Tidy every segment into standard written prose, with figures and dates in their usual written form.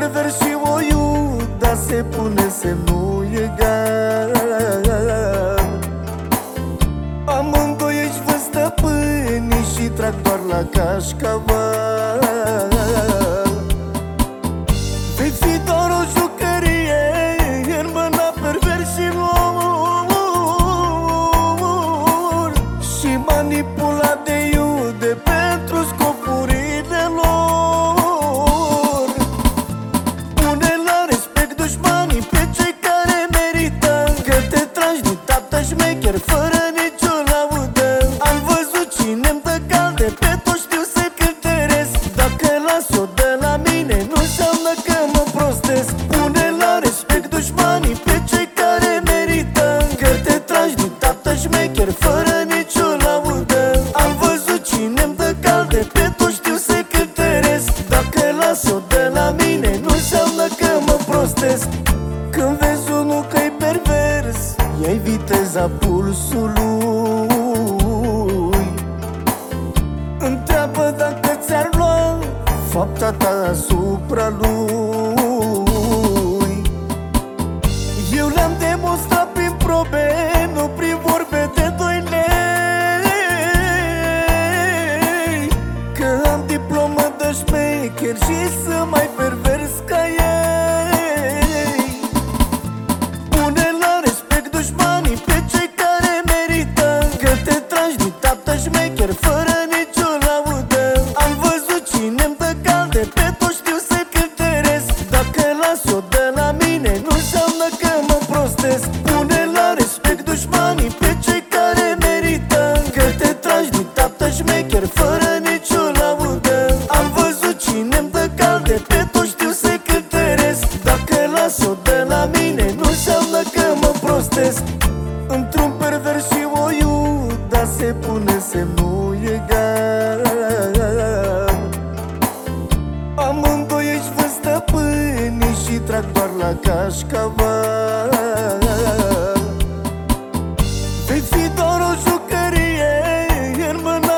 pervers și o iuda, se pune semnul egal. Amândoi își vând stăpânii și trag doar la cașcaval. Vei fi doar o jucărie în mâna perversilor și manipulat de iude pentru scopurile lor. Pune la respect dușmanii pe cei care merită, că te tragi din tată șmecher fără nicio laudă. Am văzut cine-mi dă calde, pe toți știu să cântăresc. Dacă las-o de la mine, nu înseamnă că mă prostesc. Pune la respect dușmanii pe cei care merită, că te tragi din tată șmecher fără nicio laudă. Am văzut cine-mi dă calde, pe toți știu să cântăresc. Dacă las-o de la mine, nu înseamnă că mă prostesc. Când vezi unul că-i pervers, iei viteza pulsului. Întreabă dacă ți-ar lua fapta ta asupra lui. Eu le-am demonstrat prin probe, nu prin vorbe de 2 lei, că am diplomă de șmecher și sunt mai pervers ca ei. Pune la respect dușmanii pe cei care merită, că te tragi din tată șmecher fără nicio laudă. Am văzut cine-mi dă calde, pe toți știu să cântăresc. Dacă las-o de la mine, nu înseamnă că mă prostesc. Pune la respect dușmanii pe cei care merită, că te tragi din tată șmecher fără nicio laudă. Am văzut cine-mi dă calde, pe toți știu să cântăresc. Dacă las-o de la mine, nu înseamnă că mă prostesc. Într-un pervers și o iuda, se pune semnul egal. Amândoi își vând stăpânii și trag doar la cașcaval. Vei fi doar o jucărie în mâna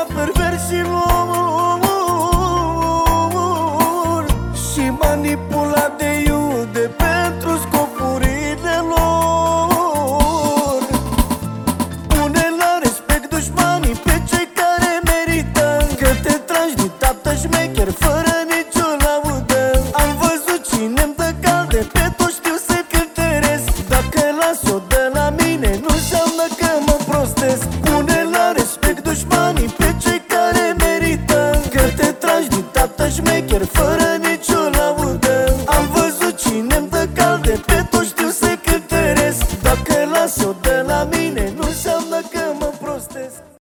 perversilor și manipulat de iude pentru scopurile lor. Pune la respect dușmanii pe cei care merită, că te tragi din tată șmecher fără nicio laudă. Am văzut cine-mi dă calde, pe toți știu să cântăresc. Dacă las-o de la mine, nu înseamnă că mă prostesc. Pune la respect dușmanii pe cei care merită, că te tragi din tată șmecher fără